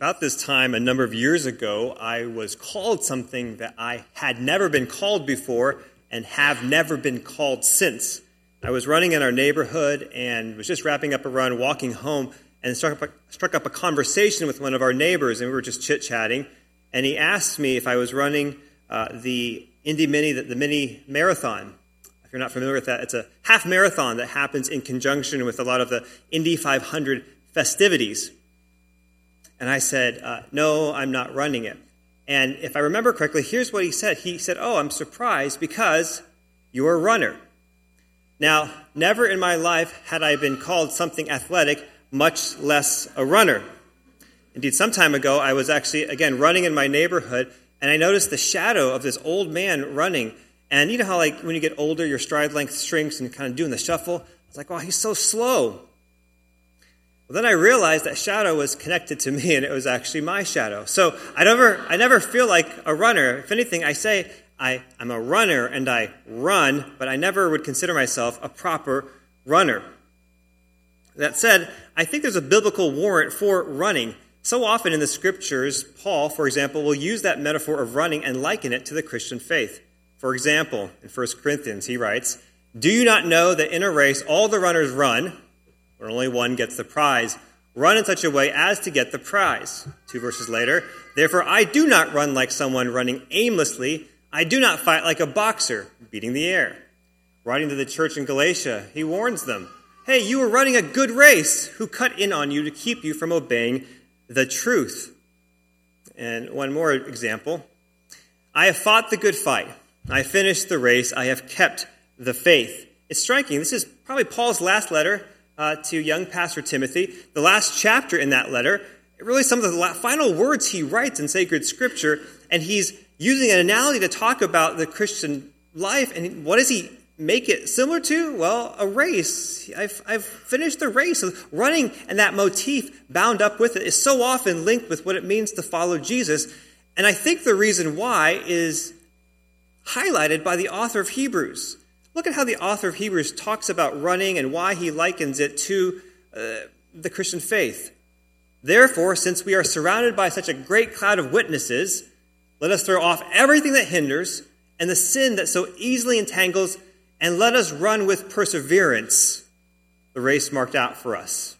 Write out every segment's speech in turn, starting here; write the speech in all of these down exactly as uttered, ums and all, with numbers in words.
about this time a number of years ago, I was called something that I had never been called before and have never been called since. I was running in our neighborhood and was just wrapping up a run, walking home, and struck up a, struck up a conversation with one of our neighbors, and we were just chit-chatting. And he asked me if I was running uh, the Indy Mini, the, the Mini Marathon. If you're not familiar with that, it's a half marathon that happens in conjunction with a lot of the Indy five hundred festivities. And I said, uh, no, I'm not running it. And if I remember correctly, here's what he said. He said, oh, I'm surprised because you're a runner. Now, never in my life had I been called something athletic, much less a runner. Indeed, some time ago, I was actually, again, running in my neighborhood, and I noticed the shadow of this old man running. And you know how, like, when you get older, your stride length shrinks and kind of doing the shuffle? I was like, wow, he's so slow. Well, then I realized that shadow was connected to me, and it was actually my shadow. So I never, I never feel like a runner. If anything, I say I, I'm a runner and I run, but I never would consider myself a proper runner. That said, I think there's a biblical warrant for running. So often in the scriptures, Paul, for example, will use that metaphor of running and liken it to the Christian faith. For example, in First Corinthians, he writes, "Do you not know that in a race all the runners run, but only one gets the prize? Run in such a way as to get the prize." Two verses later, "Therefore I do not run like someone running aimlessly. I do not fight like a boxer, beating the air." Writing to the church in Galatia, he warns them, hey, you were running a good race. Who cut in on you to keep you from obeying the truth? And one more example. "I have fought the good fight. I finished the race. I have kept the faith." It's striking. This is probably Paul's last letter Uh, to young Pastor Timothy. The last chapter in that letter, really some of the la- final words he writes in sacred scripture, and he's using an analogy to talk about the Christian life. And what does he make it similar to? Well, a race. I've, I've finished the race. Running and that motif bound up with it is so often linked with what it means to follow Jesus. And I think the reason why is highlighted by the author of Hebrews. Look at how the author of Hebrews talks about running and why he likens it to uh, the Christian faith. "Therefore, since we are surrounded by such a great cloud of witnesses, let us throw off everything that hinders and the sin that so easily entangles, and let us run with perseverance the race marked out for us."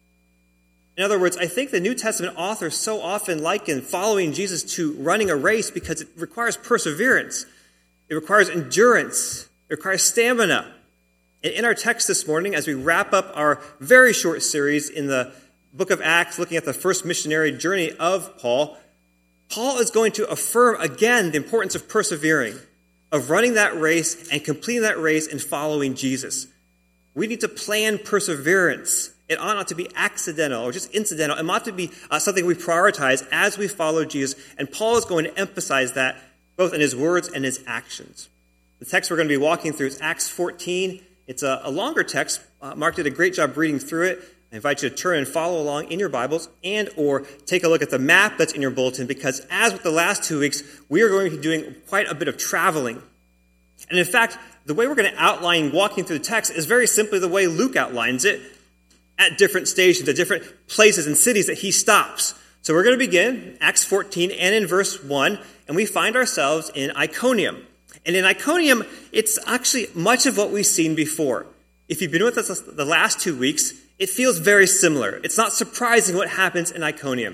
In other words, I think the New Testament authors so often liken following Jesus to running a race because it requires perseverance. It requires endurance. It requires stamina. And in our text this morning, as we wrap up our very short series in the book of Acts, looking at the first missionary journey of Paul, Paul is going to affirm again the importance of persevering, of running that race and completing that race and following Jesus. We need to plan perseverance. It ought not to be accidental or just incidental. It ought to be uh, something we prioritize as we follow Jesus. And Paul is going to emphasize that both in his words and his actions. The text we're going to be walking through is Acts fourteen. It's a, a longer text. Uh, Mark did a great job reading through it. I invite you to turn and follow along in your Bibles and or take a look at the map that's in your bulletin, because as with the last two weeks, we are going to be doing quite a bit of traveling. And in fact, the way we're going to outline walking through the text is very simply the way Luke outlines it at different stations, at different places and cities that he stops. So we're going to begin Acts fourteen and in verse one, and we find ourselves in Iconium. And in Iconium, it's actually much of what we've seen before. If you've been with us the last two weeks, it feels very similar. It's not surprising what happens in Iconium.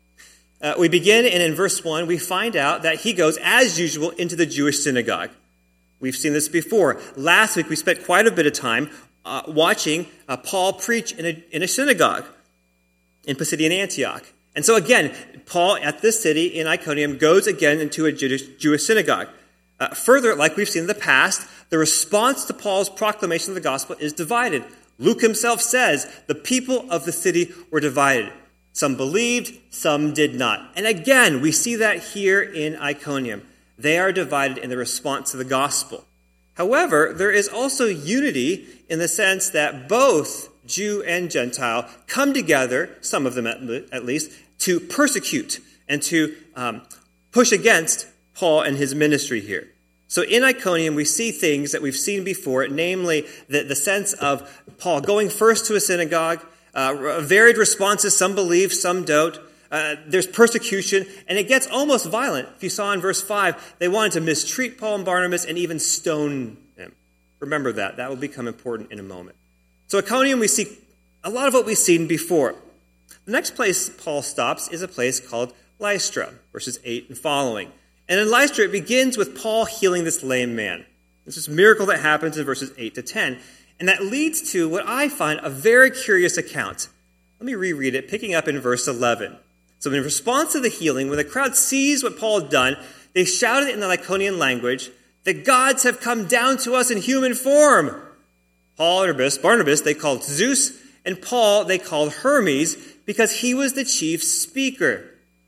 Uh, we begin, and in verse one, we find out that he goes, as usual, into the Jewish synagogue. We've seen this before. Last week, we spent quite a bit of time uh, watching uh, Paul preach in a, in a synagogue in Pisidian Antioch. And so again, Paul at this city in Iconium goes again into a Jewish, Jewish synagogue. Uh, further, like we've seen in the past, the response to Paul's proclamation of the gospel is divided. Luke himself says the people of the city were divided. Some believed, some did not. And again, we see that here in Iconium. They are divided in the response to the gospel. However, there is also unity in the sense that both Jew and Gentile come together, some of them at least, to persecute and to um, push against Paul and his ministry here. So in Iconium, we see things that we've seen before, namely the, the sense of Paul going first to a synagogue, uh, varied responses, some believe, some don't, Uh, there's persecution, and it gets almost violent. If you saw in verse five, they wanted to mistreat Paul and Barnabas and even stone them. Remember that. That will become important in a moment. So Iconium, we see a lot of what we've seen before. The next place Paul stops is a place called Lystra, verses eight and following. And in Lystra, it begins with Paul healing this lame man. This is a miracle that happens in verses eight to ten. And that leads to what I find a very curious account. Let me reread it, picking up in verse eleven. So in response to the healing, when the crowd sees what Paul had done, they shouted in the Lycaonian language, "The gods have come down to us in human form." Paul and Barnabas, Barnabas, they called Zeus, and Paul they called Hermes, because he was the chief speaker.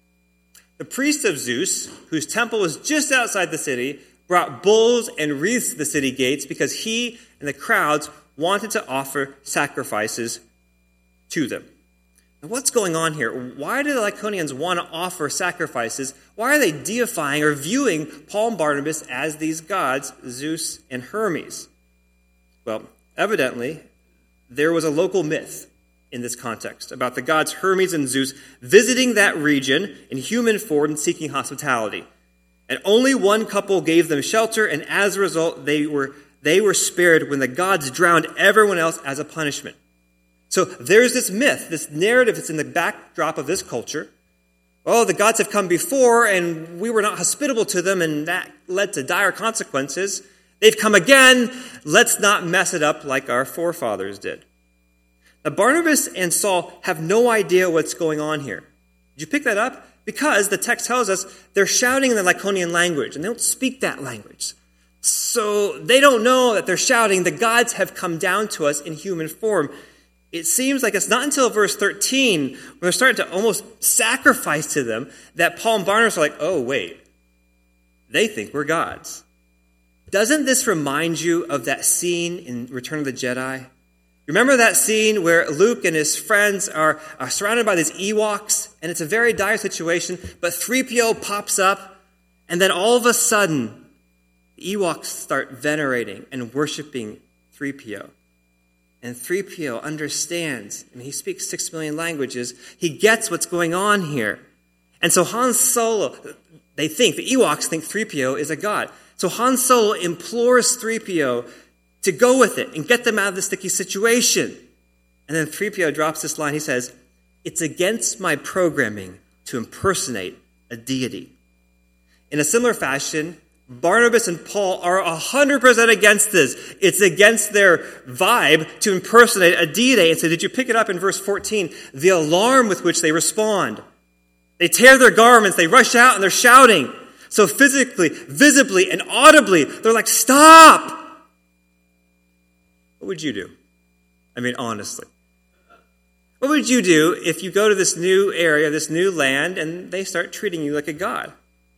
The priest of Zeus, whose temple was just outside the city, brought bulls and wreaths to the city gates because he and the crowds wanted to offer sacrifices to them. Now, what's going on here? Why do the Lycaonians want to offer sacrifices? Why are they deifying or viewing Paul and Barnabas as these gods, Zeus and Hermes? Well, evidently, there was a local myth in this context about the gods Hermes and Zeus visiting that region in human form and seeking hospitality. And only one couple gave them shelter, and as a result, they were, they were spared when the gods drowned everyone else as a punishment. So there's this myth, this narrative that's in the backdrop of this culture. Oh, the gods have come before, and we were not hospitable to them, and that led to dire consequences. They've come again. Let's not mess it up like our forefathers did. Now, Barnabas and Saul have no idea what's going on here. Did you pick that up? Because the text tells us they're shouting in the Lycaonian language, and they don't speak that language. So they don't know that they're shouting, "The gods have come down to us in human form." It seems like it's not until verse thirteen, when they're starting to almost sacrifice to them, that Paul and Barnabas are like, "Oh, wait, they think we're gods." Doesn't this remind you of that scene in Return of the Jedi? Remember that scene where Luke and his friends are, are surrounded by these Ewoks, and it's a very dire situation, but three P O pops up, and then all of a sudden, the Ewoks start venerating and worshiping three P O. And three P O understands, and he speaks six million languages, he gets what's going on here. And so Han Solo, they think, the Ewoks think three P O is a god. So Han Solo implores three P O to go with it and get them out of the sticky situation. And then three P O drops this line. He says, "It's against my programming to impersonate a deity." In a similar fashion, Barnabas and Paul are one hundred percent against this. It's against their vibe to impersonate a deity. And so did you pick it up in verse fourteen? The alarm with which they respond. They tear their garments, they rush out, and they're shouting. So physically, visibly, and audibly, they're like, "Stop!" What would you do? I mean, honestly. What would you do if you go to this new area, this new land, and they start treating you like a god?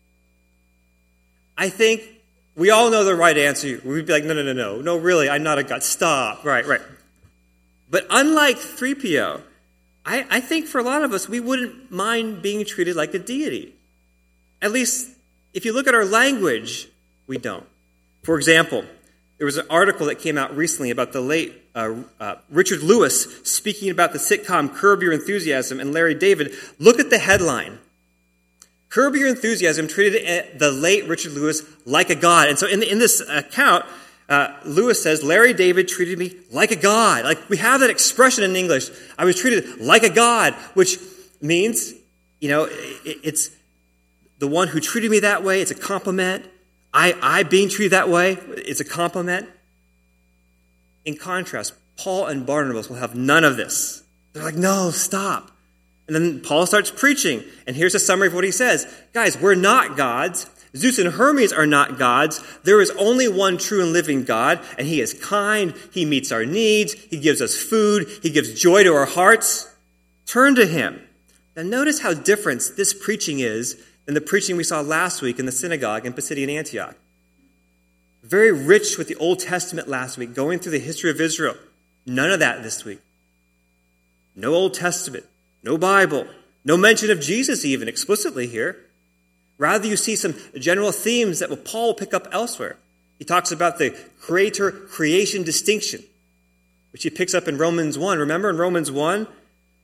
I think we all know the right answer. We'd be like, no, no, no, no. No, really, I'm not a god. Stop. Right, right. But unlike three P O, I, I think for a lot of us, we wouldn't mind being treated like a deity. At least, if you look at our language, we don't. For example, there was an article that came out recently about the late uh, uh, Richard Lewis speaking about the sitcom Curb Your Enthusiasm and Larry David. Look at the headline. Curb Your Enthusiasm treated the late Richard Lewis like a god. And so in, in this account, uh, Lewis says, Larry David treated me like a god. Like we have that expression in English. I was treated like a god, which means, you know, it, it's the one who treated me that way. It's a compliment. I, I being treated that way, it's a compliment. In contrast, Paul and Barnabas will have none of this. They're like, no, stop. And then Paul starts preaching. And here's a summary of what he says. Guys, we're not gods. Zeus and Hermes are not gods. There is only one true and living God, and he is kind. He meets our needs. He gives us food. He gives joy to our hearts. Turn to him. Now notice how different this preaching is than the preaching we saw last week in the synagogue in Pisidian Antioch. Very rich with the Old Testament last week, going through the history of Israel. None of that this week. No Old Testament, no Bible, no mention of Jesus even explicitly here. Rather, you see some general themes that Paul will pick up elsewhere. He talks about the creator-creation distinction, which he picks up in Romans one. Remember in Romans one?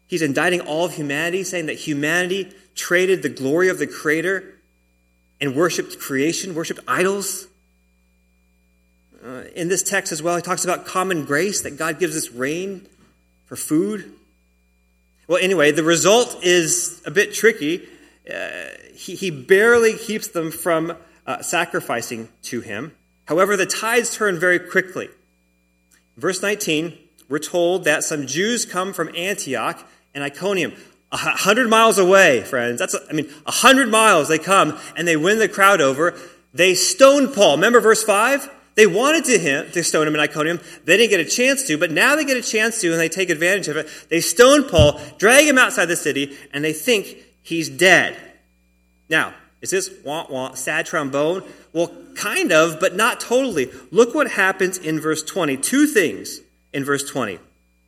he's indicting all of humanity, saying that humanity traded the glory of the Creator and worshipped creation, worshipped idols. Uh, in this text as well, he talks about common grace, that God gives us rain for food. Well, anyway, the result is a bit tricky. Uh, he, he barely keeps them from uh, sacrificing to him. However, the tides turn very quickly. Verse nineteen, we're told that some Jews come from Antioch and Iconium, a hundred miles away, friends. That's, I mean, a hundred miles they come and they win the crowd over. They stone Paul. Remember verse five? They wanted to, him, to stone him in Iconium. They didn't get a chance to, but now they get a chance to, and they take advantage of it. They stone Paul, drag him outside the city, and they think he's dead. Now, is this wah wah, sad trombone? Well, kind of, but not totally. Look what happens in verse twenty. Two things in verse twenty.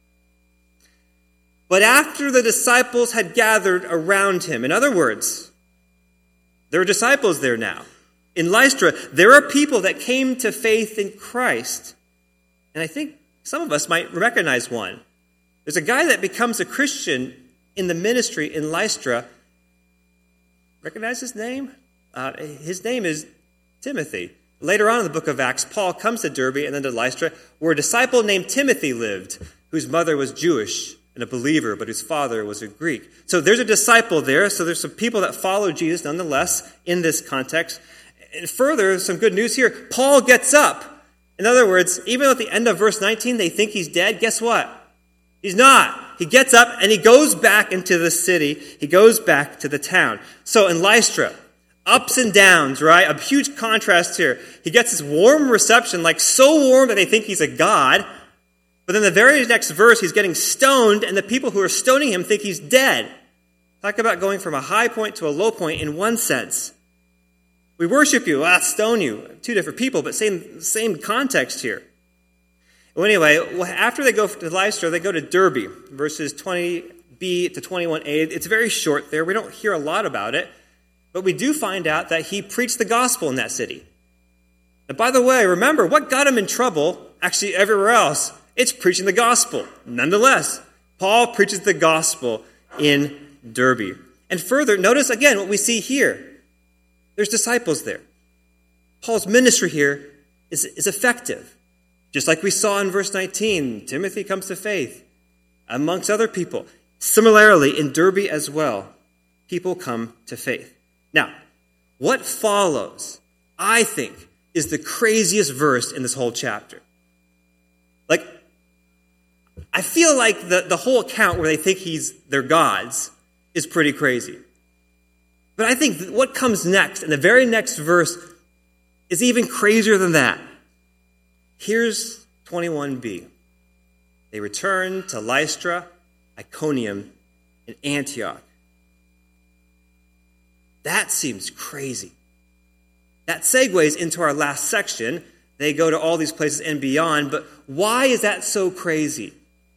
But after the disciples had gathered around him, in other words, there are disciples there now. In Lystra, there are people that came to faith in Christ. And I think some of us might recognize one. There's a guy that becomes a Christian in the ministry in Lystra. Recognize his name? Uh, his name is Timothy. Later on in the book of Acts, Paul comes to Derbe and then to Lystra, where a disciple named Timothy lived, whose mother was Jewish and a believer, but whose father was a Greek. So there's a disciple there, so there's some people that follow Jesus nonetheless in this context. And further, some good news here. Paul gets up. In other words, even though at the end of verse nineteen they think he's dead, guess what? He's not. He gets up and he goes back into the city. He goes back to the town. So in Lystra, ups and downs, right? A huge contrast here. He gets this warm reception, like so warm that they think he's a god. But then the very next verse, he's getting stoned, and the people who are stoning him think he's dead. Talk about going from a high point to a low point in one sense. We worship you, ah, stone you. Two different people, but same same context here. Well, anyway, after they go to Lystra, they go to Derbe, verses twenty b to twenty-one a. It's very short there. We don't hear a lot about it, but we do find out that he preached the gospel in that city. And by the way, remember, what got him in trouble, actually everywhere else, it's preaching the gospel. Nonetheless, Paul preaches the gospel in Derbe. And further, notice again what we see here. There's disciples there. Paul's ministry here is, is effective. Just like we saw in verse nineteen, Timothy comes to faith, amongst other people. Similarly, in Derbe as well, people come to faith. Now, what follows, I think, is the craziest verse in this whole chapter. Like, I feel like the, the whole account where they think he's their gods is pretty crazy. But I think what comes next, in the very next verse, is even crazier than that. Here's twenty-one b. They return to Lystra, Iconium, and Antioch. That seems crazy. That segues into our last section. They go to all these places and beyond, but why is that so crazy?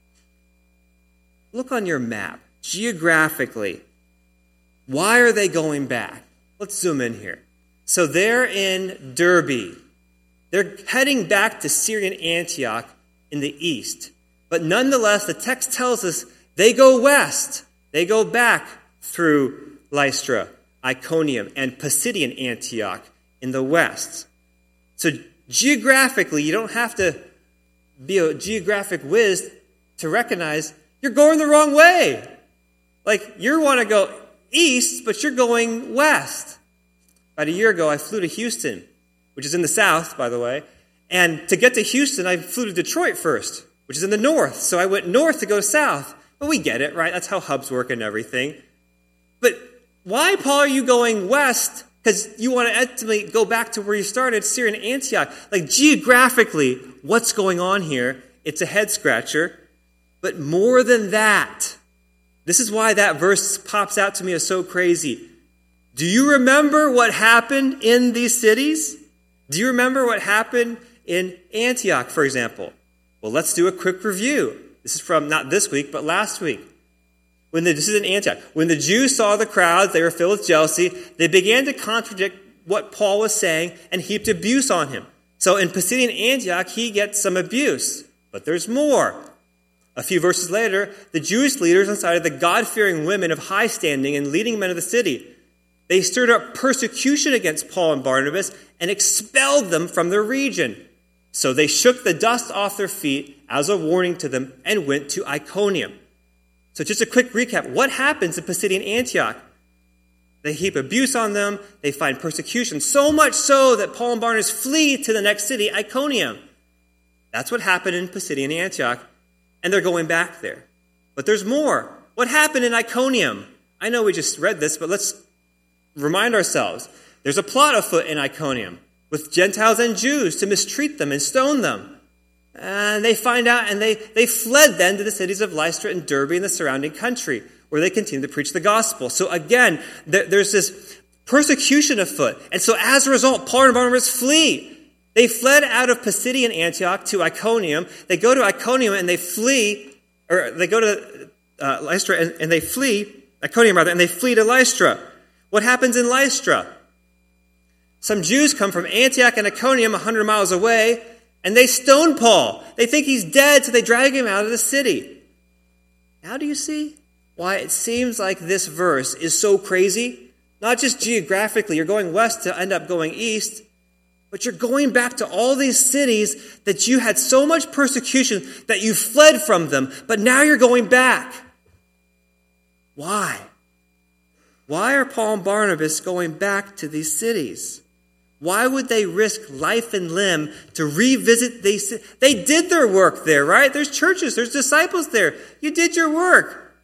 Look on your map. Geographically, why are they going back? Let's zoom in here. So they're in Derbe. They're heading back to Syrian Antioch in the east. But nonetheless, the text tells us they go west. They go back through Lystra, Iconium, and Pisidian Antioch in the west. So geographically, you don't have to be a geographic whiz to recognize you're going the wrong way. Like, you want to go east, but you're going west. About a year ago, I flew to Houston, which is in the south, by the way. And to get to Houston, I flew to Detroit first, which is in the north. So I went north to go south. But we get it, right? That's how hubs work and everything. But why, Paul, are you going west? Because you want to ultimately go back to where you started, Syrian Antioch. Like, geographically, what's going on here? It's a head scratcher. But more than that, this is why that verse pops out to me as so crazy. Do you remember what happened in these cities? Do you remember what happened in Antioch, for example? Well, let's do a quick review. This is from not this week, but last week. When the, this is in Antioch. When the Jews saw the crowds, they were filled with jealousy. They began to contradict what Paul was saying and heaped abuse on him. So in Pisidian Antioch, he gets some abuse. But there's more. A few verses later, the Jewish leaders incited the God-fearing women of high standing and leading men of the city. They stirred up persecution against Paul and Barnabas and expelled them from their region. So they shook the dust off their feet as a warning to them and went to Iconium. So just a quick recap. What happens in Pisidian Antioch? They heap abuse on them. They find persecution, so much so that Paul and Barnabas flee to the next city, Iconium. That's what happened in Pisidian Antioch, and they're going back there. But there's more. What happened in Iconium? I know we just read this, but let's remind ourselves. There's a plot afoot in Iconium with Gentiles and Jews to mistreat them and stone them. And they find out, and they, they fled then to the cities of Lystra and Derbe and the surrounding country, where they continue to preach the gospel. So again, there, there's this persecution afoot. And so as a result, Paul and Barnabas flee. They fled out of Pisidian Antioch to Iconium. They go to Iconium and they flee, or they go to uh, Lystra and, and they flee, Iconium rather, and they flee to Lystra. What happens in Lystra? Some Jews come from Antioch and Iconium, one hundred miles away, and they stone Paul. They think he's dead, so they drag him out of the city. Now do you see why it seems like this verse is so crazy? Not just geographically, you're going west to end up going east, but you're going back to all these cities that you had so much persecution that you fled from them, but now you're going back. Why? Why are Paul and Barnabas going back to these cities? Why would they risk life and limb to revisit these cities? They did their work there, right? There's churches, there's disciples there. You did your work.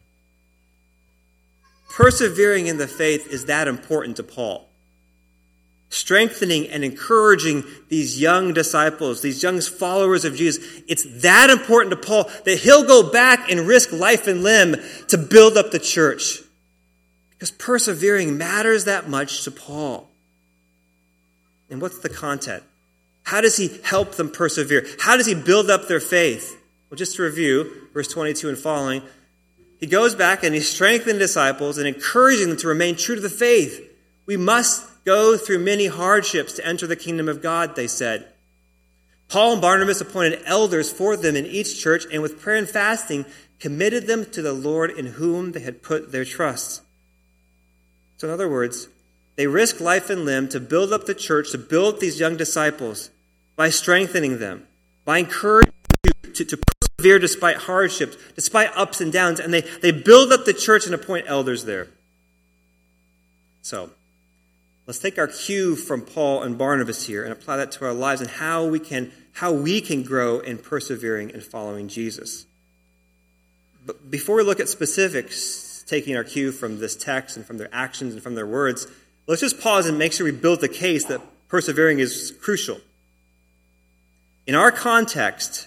Persevering in the faith is that important to Paul. Strengthening and encouraging these young disciples, these young followers of Jesus, it's that important to Paul that he'll go back and risk life and limb to build up the church. Because persevering matters that much to Paul. And what's the content? How does he help them persevere? How does he build up their faith? Well, just to review, verse twenty-two and following, he goes back and he's strengthening disciples and encouraging them to remain true to the faith. We must go through many hardships to enter the kingdom of God, they said. Paul and Barnabas appointed elders for them in each church, and with prayer and fasting, committed them to the Lord in whom they had put their trust. So in other words, they risked life and limb to build up the church, to build these young disciples by strengthening them, by encouraging them to, to persevere despite hardships, despite ups and downs, and they, they build up the church and appoint elders there. So, let's take our cue from Paul and Barnabas here and apply that to our lives and how we can how we can grow in persevering and following Jesus. But before we look at specifics, taking our cue from this text and from their actions and from their words, let's just pause and make sure we build the case that persevering is crucial. In our context,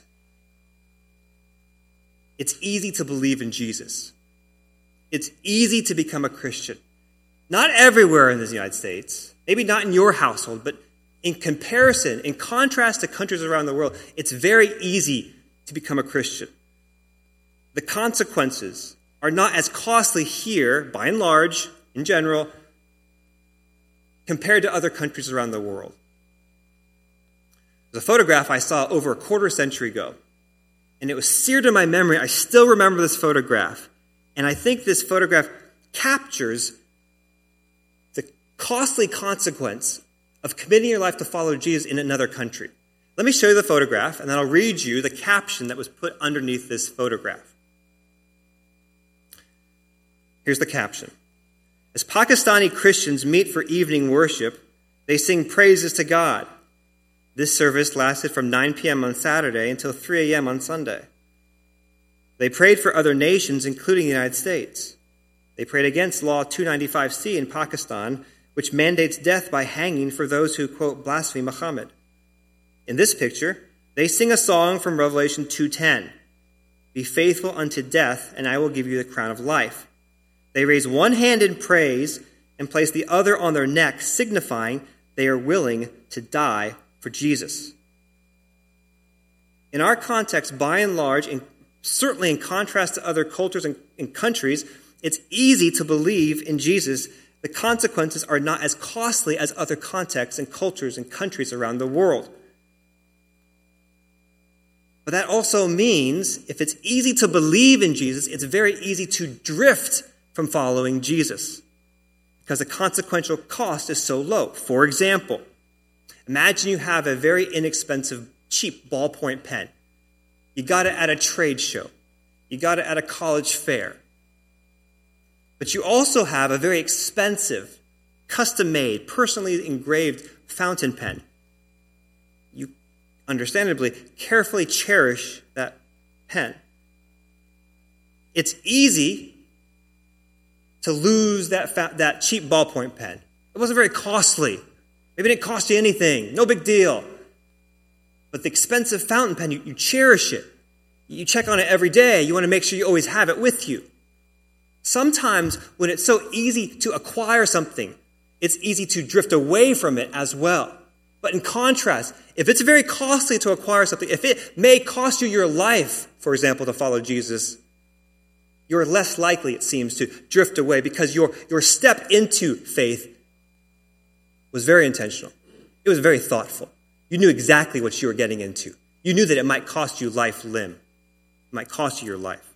it's easy to believe in Jesus. It's easy to become a Christian. Not everywhere in the United States, maybe not in your household, but in comparison, in contrast to countries around the world, it's very easy to become a Christian. The consequences are not as costly here, by and large, in general, compared to other countries around the world. There's a photograph I saw over a quarter century ago, and it was seared in my memory. I still remember this photograph, and I think this photograph captures the costly consequence of committing your life to follow Jesus in another country. Let me show you the photograph, and then I'll read you the caption that was put underneath this photograph. Here's the caption. As Pakistani Christians meet for evening worship, they sing praises to God. This service lasted from nine p.m. on Saturday until three a.m. on Sunday. They prayed for other nations, including the United States. They prayed against Law two ninety-five C in Pakistan, which mandates death by hanging for those who, quote, blaspheme Muhammad. In this picture, they sing a song from Revelation two ten. Be faithful unto death, and I will give you the crown of life. They raise one hand in praise and place the other on their neck, signifying they are willing to die for Jesus. In our context, by and large, and certainly in contrast to other cultures and, and countries, it's easy to believe in Jesus. The consequences are not as costly as other contexts and cultures and countries around the world. But that also means if it's easy to believe in Jesus, it's very easy to drift from following Jesus because the consequential cost is so low. For example, imagine you have a very inexpensive, cheap ballpoint pen. You got it at a trade show. You got it at a college fair. But you also have a very expensive, custom-made, personally engraved fountain pen. You, understandably, carefully cherish that pen. It's easy to lose that fa- that cheap ballpoint pen. It wasn't very costly. Maybe it didn't cost you anything. No big deal. But the expensive fountain pen, you, you cherish it. You check on it every day. You want to make sure you always have it with you. Sometimes when it's so easy to acquire something, it's easy to drift away from it as well. But in contrast, if it's very costly to acquire something, if it may cost you your life, for example, to follow Jesus, you're less likely, it seems, to drift away because your, your step into faith was very intentional. It was very thoughtful. You knew exactly what you were getting into. You knew that it might cost you life limb. It might cost you your life.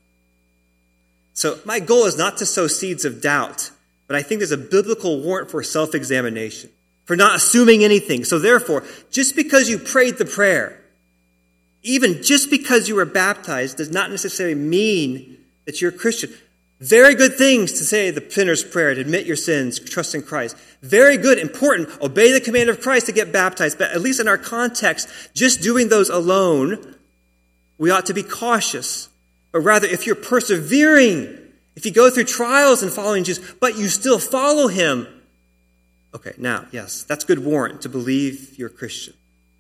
So my goal is not to sow seeds of doubt, but I think there's a biblical warrant for self-examination, for not assuming anything. So therefore, just because you prayed the prayer, even just because you were baptized, does not necessarily mean that you're a Christian. Very good things to say the sinner's prayer, to admit your sins, trust in Christ. Very good, important, obey the command of Christ to get baptized. But at least in our context, just doing those alone, we ought to be cautious. But rather, if you're persevering, if you go through trials and following Jesus, but you still follow him, okay, now, yes, that's good warrant to believe you're a Christian.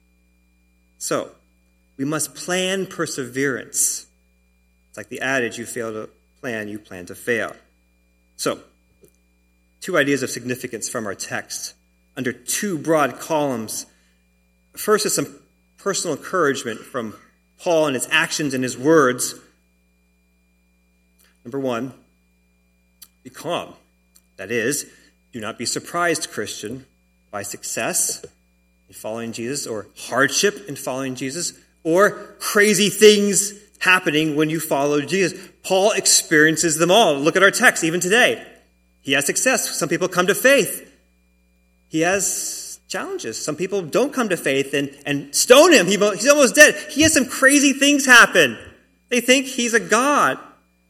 So, we must plan perseverance. It's like the adage, you fail to plan, you plan to fail. So, two ideas of significance from our text under two broad columns. First is some personal encouragement from Paul and his actions and his words. Number one, be calm. That is, do not be surprised, Christian, by success in following Jesus or hardship in following Jesus or crazy things happening when you follow Jesus. Paul experiences them all. Look at our text, even today. He has success. Some people come to faith. He has challenges. Some people don't come to faith and, and stone him. He, he's almost dead. He has some crazy things happen. They think he's a god.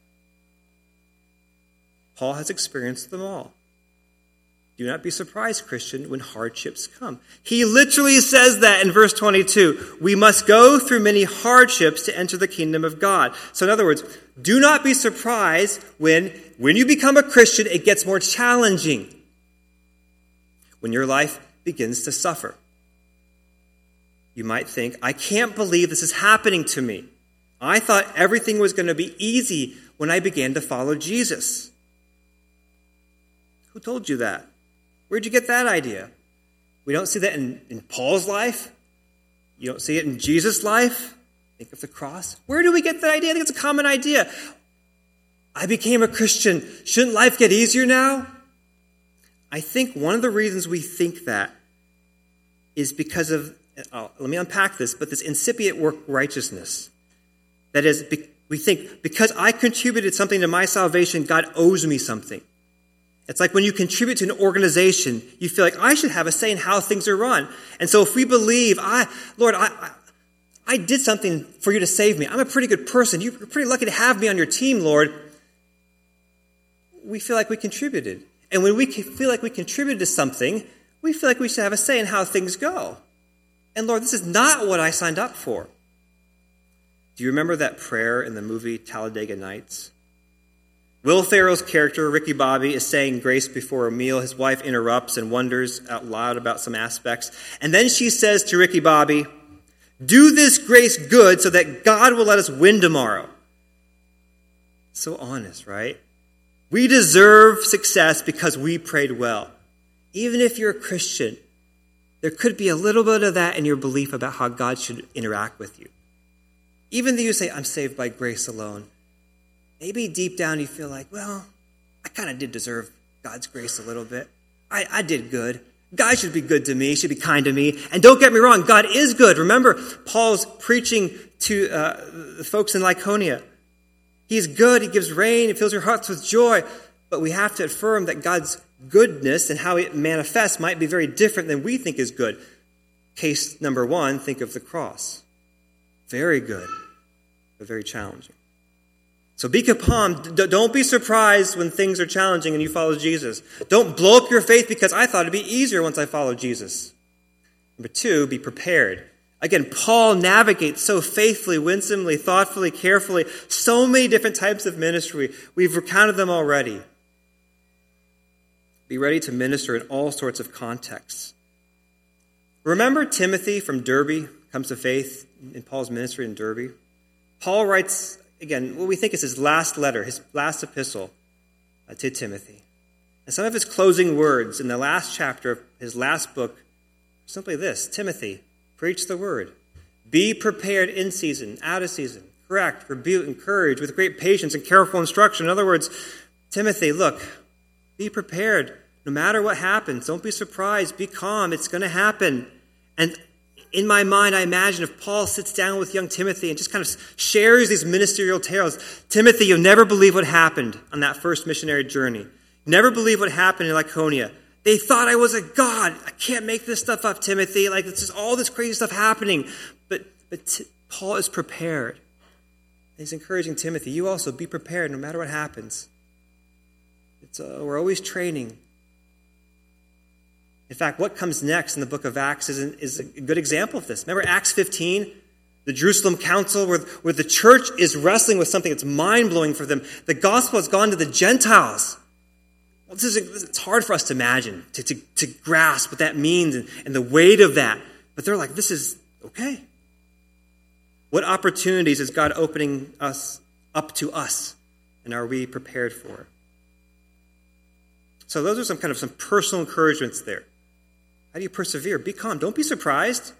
Paul has experienced them all. Do not be surprised, Christian, when hardships come. He literally says that in verse twenty-two. We must go through many hardships to enter the kingdom of God. So in other words, do not be surprised when, when you become a Christian, it gets more challenging. When your life begins to suffer. You might think, I can't believe this is happening to me. I thought everything was going to be easy when I began to follow Jesus. Who told you that? Where'd you get that idea? We don't see that in, in Paul's life. You don't see it in Jesus' life. Think of the cross. Where do we get that idea? I think it's a common idea. I became a Christian. Shouldn't life get easier now? I think one of the reasons we think that is because of, oh, let me unpack this, but this incipient work righteousness. That is, we think, because I contributed something to my salvation, God owes me something. It's like when you contribute to an organization, you feel like I should have a say in how things are run. And so if we believe, I, Lord, I, I, I did something for you to save me. I'm a pretty good person. You're pretty lucky to have me on your team, Lord. We feel like we contributed. And when we feel like we contributed to something, we feel like we should have a say in how things go. And Lord, this is not what I signed up for. Do you remember that prayer in the movie Talladega Nights? Will Ferrell's character, Ricky Bobby, is saying grace before a meal. His wife interrupts and wonders out loud about some aspects. And then she says to Ricky Bobby, do this grace good so that God will let us win tomorrow. So honest, right? We deserve success because we prayed well. Even if you're a Christian, there could be a little bit of that in your belief about how God should interact with you. Even though you say, I'm saved by grace alone, maybe deep down you feel like, well, I kind of did deserve God's grace a little bit. I, I did good. God should be good to me, should be kind to me. And don't get me wrong, God is good. Remember, Paul's preaching to uh, the folks in Lycaonia. He's good, he gives rain, he fills your hearts with joy. But we have to affirm that God's goodness and how it manifests might be very different than we think is good. Case number one, think of the cross. Very good, but very challenging. So be calm. Don't be surprised when things are challenging and you follow Jesus. Don't blow up your faith because I thought it'd be easier once I followed Jesus. Number two, be prepared. Again, Paul navigates so faithfully, winsomely, thoughtfully, carefully, so many different types of ministry. We've recounted them already. Be ready to minister in all sorts of contexts. Remember Timothy from Derbe comes to faith in Paul's ministry in Derbe? Paul writes, again, what we think is his last letter, his last epistle uh, to Timothy. And some of his closing words in the last chapter of his last book are simply this: Timothy, preach the word. Be prepared in season, out of season. Correct, rebuke, encourage with great patience and careful instruction. In other words, Timothy, look, be prepared. No matter what happens, don't be surprised. Be calm. It's going to happen. And in my mind, I imagine if Paul sits down with young Timothy and just kind of shares these ministerial tales. Timothy, you'll never believe what happened on that first missionary journey. You never believe what happened in Lycaonia. They thought I was a god. I can't make this stuff up, Timothy. Like, it's just all this crazy stuff happening. But, but t- Paul is prepared. He's encouraging Timothy, you also be prepared no matter what happens. It's uh, we're always training. In fact, what comes next in the book of Acts is, an, is a good example of this. Remember Acts fifteen, the Jerusalem Council, where, where the church is wrestling with something that's mind-blowing for them. The gospel has gone to the Gentiles. Well, this is, it's hard for us to imagine, to, to, to grasp what that means and, and the weight of that. But they're like, this is okay. What opportunities is God opening us up to us? And are we prepared for it? So those are some kind of some personal encouragements there. How do you persevere? Be calm. Don't be surprised.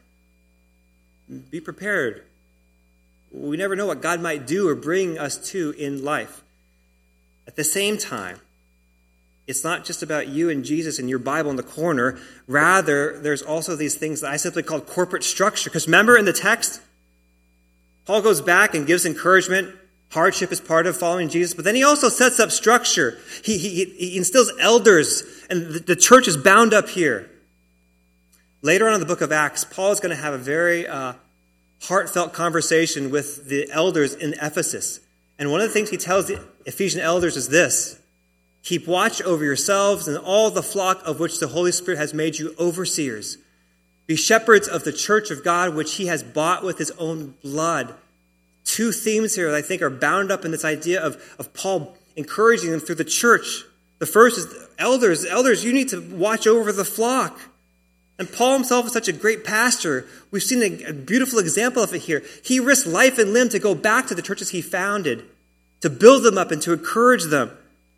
Be prepared. We never know what God might do or bring us to in life. At the same time, it's not just about you and Jesus and your Bible in the corner. Rather, there's also these things that I simply call corporate structure. Because remember in the text, Paul goes back and gives encouragement. Hardship is part of following Jesus. But then he also sets up structure. He, he, he instills elders. And the, the church is bound up here. Later on in the book of Acts, Paul is going to have a very uh, heartfelt conversation with the elders in Ephesus. And one of the things he tells the Ephesian elders is this: keep watch over yourselves and all the flock of which the Holy Spirit has made you overseers. Be shepherds of the church of God, which he has bought with his own blood. Two themes here that I think are bound up in this idea of, of Paul encouraging them through the church. The first is elders. Elders, you need to watch over the flock. And Paul himself is such a great pastor. We've seen a, a beautiful example of it here. He risked life and limb to go back to the churches he founded, to build them up and to encourage them.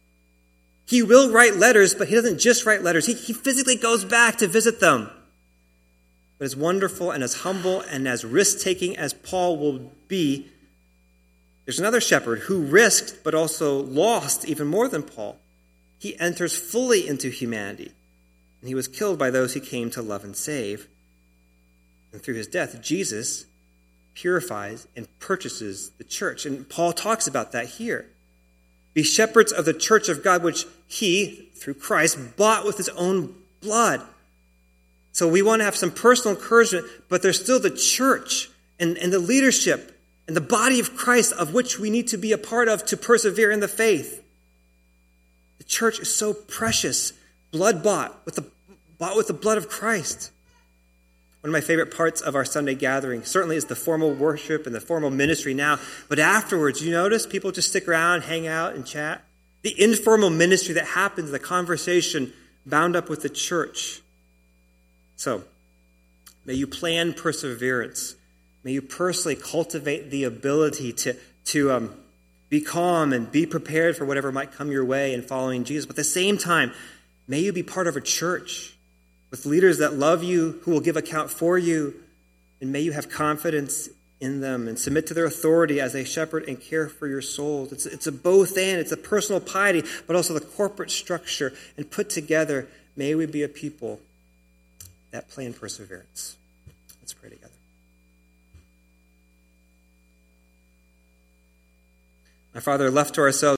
He will write letters, but he doesn't just write letters. He, he physically goes back to visit them. But as wonderful and as humble and as risk-taking as Paul will be, there's another shepherd who risked but also lost even more than Paul. He enters fully into humanity. And he was killed by those he came to love and save. And through his death, Jesus purifies and purchases the church. And Paul talks about that here. Be shepherds of the church of God, which he, through Christ, bought with his own blood. So we want to have some personal encouragement, but there's still the church and, and the leadership and the body of Christ of which we need to be a part of to persevere in the faith. The church is so precious. Blood bought with the bought with the blood of Christ. One of my favorite parts of our Sunday gathering certainly is the formal worship and the formal ministry now. But afterwards, you notice people just stick around, hang out, and chat. The informal ministry that happens, the conversation bound up with the church. So, may you plan perseverance. May you personally cultivate the ability to, to um, be calm and be prepared for whatever might come your way in following Jesus. But at the same time, may you be part of a church with leaders that love you, who will give account for you, and may you have confidence in them and submit to their authority as they shepherd and care for your souls. It's, it's a both and. It's a personal piety, but also the corporate structure. And put together, may we be a people that plan perseverance. Let's pray together. Our Father, left to ourselves,